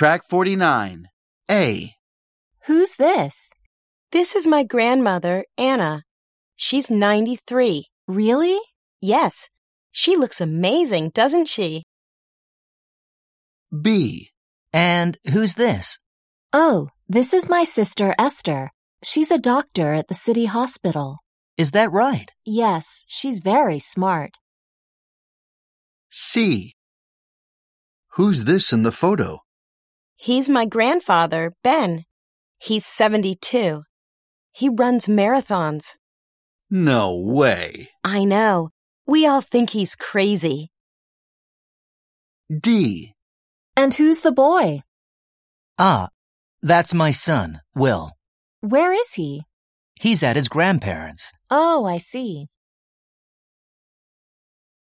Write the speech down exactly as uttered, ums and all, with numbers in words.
Track forty-nine. A. Who's this? This is my grandmother, Anna. She's ninety-three. Really? Yes. She looks amazing, doesn't she? B. And who's this? Oh, this is my sister Esther. She's a doctor at the city hospital. Is that right? Yes, she's very smart. C. Who's this in the photo? He's my grandfather, Ben. He's seventy-two. He runs marathons. No way. I know. We all think he's crazy. D. And who's the boy? Ah, that's my son, Will. Where is he? He's at his grandparents'. Oh, I see.